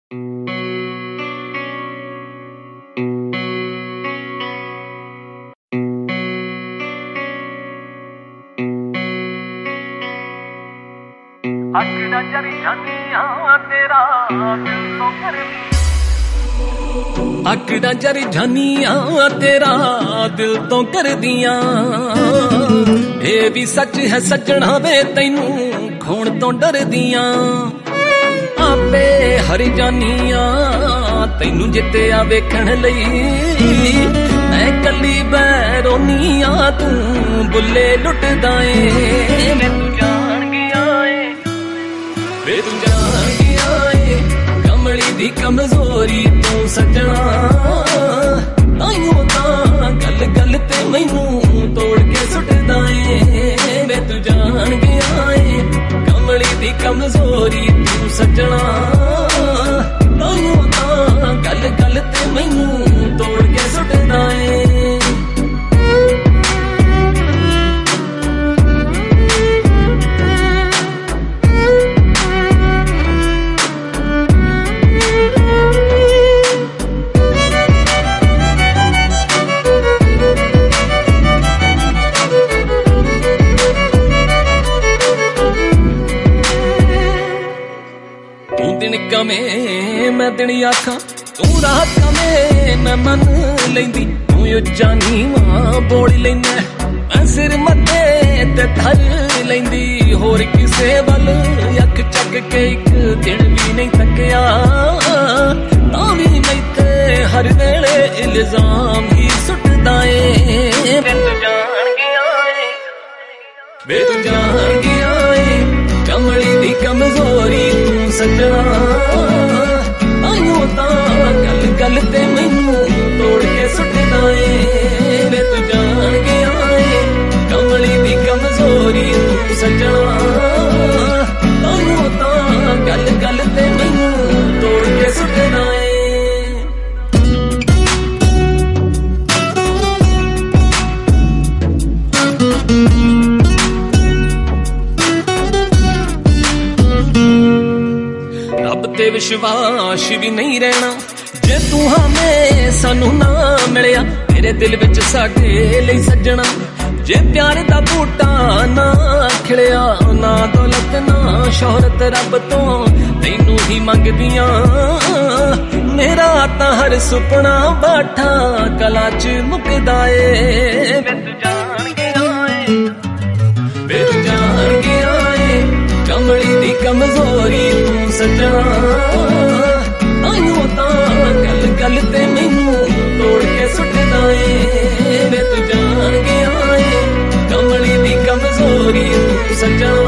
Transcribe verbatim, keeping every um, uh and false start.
ਅੱਖਾਂ ਜਰੀ ਜਾਨੀਆਂ ਤੇਰਾ ਦਿਲ ਤੋਂ ਕਰਦੀ ਅੱਖਾਂ ਜਰੀ ਜਾਨੀਆਂ ਤੇਰਾ ਦਿਲ ਤੋਂ ਕਰਦੀਆਂ ਇਹ ਵੀ ਸੱਚ ਹੈ ਸੱਜਣਾ ਵੇ ਤੈਨੂੰ ਖੋਣ ਤੋਂ ਡਰਦੀਆਂ ਆਪੇ ਹਰ ਜਾਨੀਆਂ ਤੈਨੂੰ ਜਿੱਤਿਆ ਵੇਖਣ ਲਈ ਮੈਂ ਕੱਲੀ ਬੈਰੋਨੀਆਂ ਤੂੰ ਬੁੱਲੇ ਲੁੱਟਦਾ ਏ ਮੈਂ ਤੂੰ ਜਾਣ ਗਿਆ ਏ ਵੇ ਤੂੰ ਜਾਣ ਗਿਆ ਏ ਕਮਲੀ ਦੀ ਕਮਜ਼ੋਰੀ ਤੂੰ ਸੱਜਣਾ ਤਾਈਓ ਤਾਂ ਗੱਲ ਗੱਲ ਤੇ ਮੈਨੂੰ ਤੋੜ ਕੇ ਸੁੱਟਦਾ ਏ ਵੇ ਤੂੰ ਜਾਣ ਗਿਆ ਏ ਕਮਲੀ ਦੀ ਕਮਜ਼ੋਰੀ ਤੂੰ ਸੱਜਣਾ ਤਾਈਓ ਤਾਂ ਗੱਲ ਗੱਲ ਤੇ ਮੈਨੂੰ ਤੋੜ ਕੇ ਸੁੱਟਦਾ ਏ ਦਿਨ ਕਮੇ ਮੈਂ ਦਿਨ ਆਖਾਂ ਤੂੰ ਰਾਤ ਕਮੇ ਮੈਂ ਮੰਨ ਲੈਂਦੀ ਤੂੰ ਉੱਚਾ ਨੀਵਾਂ ਬੋਲ ਲੈਂਦਾ ਮੈਂ ਸਿਰ ਮੱਥੇ ਤੇ ਧਰ ਲੈਂਦੀ ਹੋਰ ਕਿਸੇ ਵੱਲ ਅੱਖ ਚੱਕ ਕੇ ਇੱਕ ਦਿਨ ਵੀ ਨਹੀਂ ਤੱਕਿਆ ਤਾਂ ਵੀ ਮੈਥੇ ਹਰ ਵੇਲੇ ਇਲਜ਼ਾਮ ਹੀ ਸੁੱਟਦਾ ਏ ਵੇ ਤੂੰ ਜਾਣ ਗਿਆ ਏ ਵੇ ਤੂੰ ਜਾਣ ਗਿਆ ਏ ਕਮਲੀ ਦੀ ਕਮਜ਼ੋਰੀ ਤੂੰ ਸੱਜਣਾ ਆਇਓ ਤਾਂ ਗੱਲ ਗੱਲ ਤੇ ਮੈਨੂੰ ਤੋੜ ਕੇ ਸੁੱਟਦਾ ਏ ਵੇ ਤੂੰ ਜਾਣ ਗਿਆ ਏ ਕਮਲੀ ਦੀ ਕਮਜ਼ੋਰੀ ਤੂੰ ਸੱਜਣਾ ਆਇਓ ਤਾਂ ਗੱਲ ਗੱਲ ਤੇ ਮੈਨੂੰ ਤੋੜ ਕੇ ਸੁੱਟਦਾ ਏ ਤੇ ਵਿਸ਼ਵਾਸ ਵੀ ਨਹੀਂ ਰਹਿਣਾ ਜੇ ਤੂੰ ਹਮੇ ਸਾਨੂੰ ਨਾ ਮਿਲਿਆ ਤੇਰੇ ਦਿਲ ਵਿੱਚ ਸਾਡੇ ਲਈ ਸੱਜਣਾ ਜੇ ਪਿਆਰ ਦਾ ਬੂਟਾ ਨਾ ਖਿੜਿਆ ਨਾ ਦੌਲਤ ਨਾ ਸ਼ੋਹਰਤ ਰੱਬ ਤੋਂ ਤੈਨੂੰ ਹੀ ਮੰਗਦੀਆਂ ਮੇਰਾ ਤਾਂ ਹਰ ਸੁਪਨਾ ਬਾਠਾ ਕਲਾ ਚ ਮੁੱਕਦਾ ਏ ਵੇ ਤੂੰ ਜਾਣ ਗਿਆ ਏ ਵੇ ਤੂੰ ਜਾਣ ਗਿਆ ਏ ਕਮਲੀ ਦੀ ਕਮਜ਼ੋਰੀ ਤੂੰ ਸੱਜਣਾ ਆਇਓ ਤਾਂ ਗੱਲ ਗੱਲ ਤੇ ਮੈਨੂੰ ਤੋੜ ਕੇ ਸੁੱਟਦਾ ਏ ਵੇ ਤੂੰ ਜਾਣ ਗਿਆ ਏ ਕਮਲੀ ਦੀ ਕਮਜ਼ੋਰੀ ਤੂੰ ਸੱਜਣਾ